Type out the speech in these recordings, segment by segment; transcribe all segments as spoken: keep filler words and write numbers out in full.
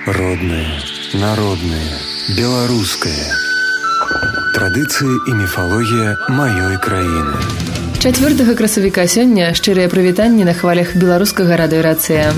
Родное, народное, беларускае. Традыцыі і міфалогія маёй краіны. чацвёртага красавіка сёння шчырыя прывітанні на хвалях беларускага радыёрацыя.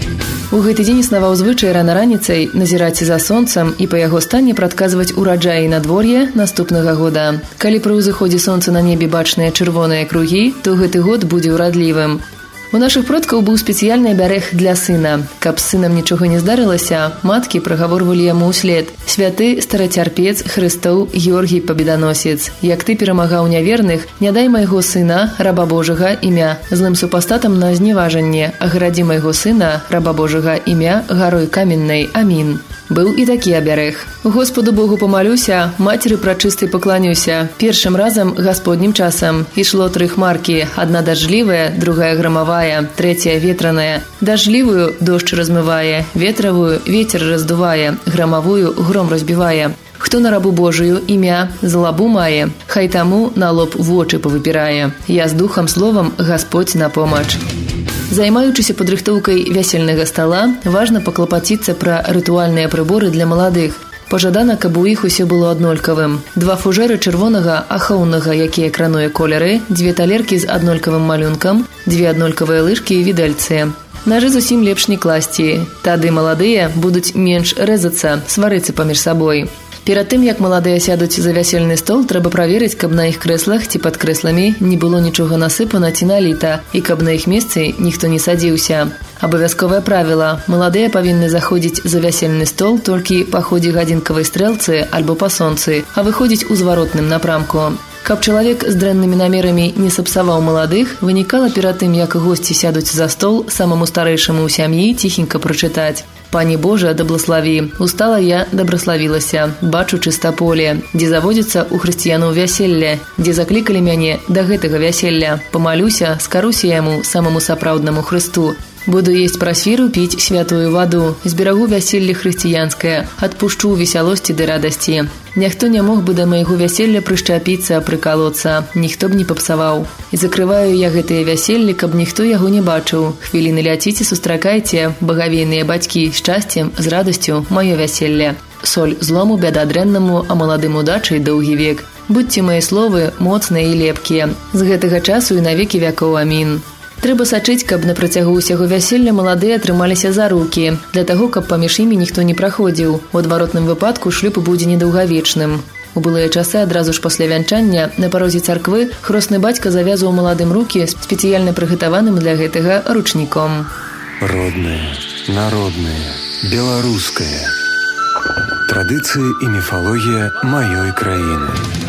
У гэты дзень існаваў звычай рана раніцай назіраць за сонцам і па яго стане прадказваць ураджай і надвор'е наступнага года. Калі пры ўзыходзе сонца на небе бачныя чырвоныя кругі, то гэты год будзе ўрадлівым. У нашых продкаў быў спецыяльны абярэг для сына. Каб з сынам нічога не здарылася, маткі прагаворвалі яму ўслед: «Святы старацярпец Хрыстоў Георгій Пабеданосец, як ты перамагаў няверных, не дай майго сына, раба Божага, імя злым супастатам на зневажанне, аградзі майго сына, раба Божага, імя гарой каменнай. Амін». Быў і такі абярэг. Господу Богу памалюся, мацеры прачыстай пакланюся. Першым разам гасподнім часам ішло тры хмаркі, адна дажджлівая, другая грамавая, трэцяя ветраная. Дажджлівую дождж размывае, ветравую ветер раздувае, грамавую гром разбівае. Хто на рабу Божию імя злабу мае, хай таму на лоб вочы павыпірае. Я з духам словам Гасподь на помач. Займаючыся падрыхтоўкай вясельнага стала, важна паклапаціцца пра рытуальныя прыборы для маладых. Пажадана, каб у іх усё было аднолькавым. Два фужэры чырвонага ахоўнага, якія крануе колеры, дзве талеркі з аднолькавым малюнкам, дзве аднолькавыя лыжкі і відэльцы. Нажы зусім лепш не класці, тады маладыя будуць менш рэзацца, сварыцца паміж сабой. Перад тым, як маладыя сядуць за вясельны стол, трэба праверыць, каб на іх крэслах ці пад крэсламі не было нічога насыпана ці наліта, і каб на іх месцы ніхто не садзіўся. Абавязковае правіла: маладыя павінны заходзіць за вясельны стол толькі па ходзе гадзінкавай стрэлцы альбо па сонцы, а выходзіць у зваротным напрамку. Каб чалавек з дрэннымі намерамі не сапсаваў маладых, вынікала перад тым, як госці сядуць за стол, самаму старэйшаму ў сям'і ціхенька прачытаць: «Пані Божа, да блаславі, устала я, дабраславілася, бачу чыста поле, дзе заводзіцца ў хрысціянаў вяселле, дзе заклікалі мяне да гэтага вяселля, памалюся, скаруся яму, самаму сапраўднаму Хрысту. Буду есть прасфіру, піць святую ваду, зберагу вяселле хрысціянскае, адпушчу весялосці ды радасці. Няхто не мог бы да майго вяселля прышчапіцца, прыкалоцца, ніхто б не папсаваў. І закрываю я гэтыя вяселлі, каб ніхто яго не бачыў. Хвіліны ляціце, сустракайце, багавейныя бацькі, шчасцем, з радасцю, маё вяселле. Соль злому, бяда дрэннаму, а маладым удачай доўгі век. Будьце мае словы моцныя і лепкія. З гэтага часу і на векі вякоў. Амін». Трэба сачыць, каб на працягу ўсяго вяселля маладыя трымаліся за рукі, для таго, каб паміж імі ніхто не праходзіў. У адваротным выпадку шлюб будзе недаўгавечным. У былыя часы адразу ж пасля вянчання на парозе царквы хросны бацька завязваў маладым рукі спецыяльна прыгатаваным для гэтага ручніком. Роднае, народнае, беларускае. Традыцыі і міфалогія маёй краіны.